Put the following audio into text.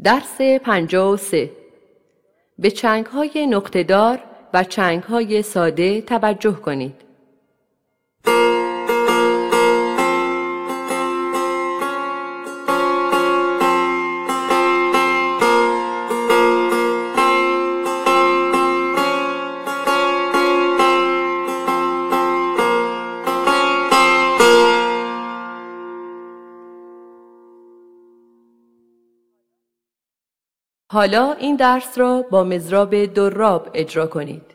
درس 53. به چنگ‌های نقطه‌دار و چنگ‌های ساده توجه کنید. حالا این درس را با مضراب دراب اجرا کنید.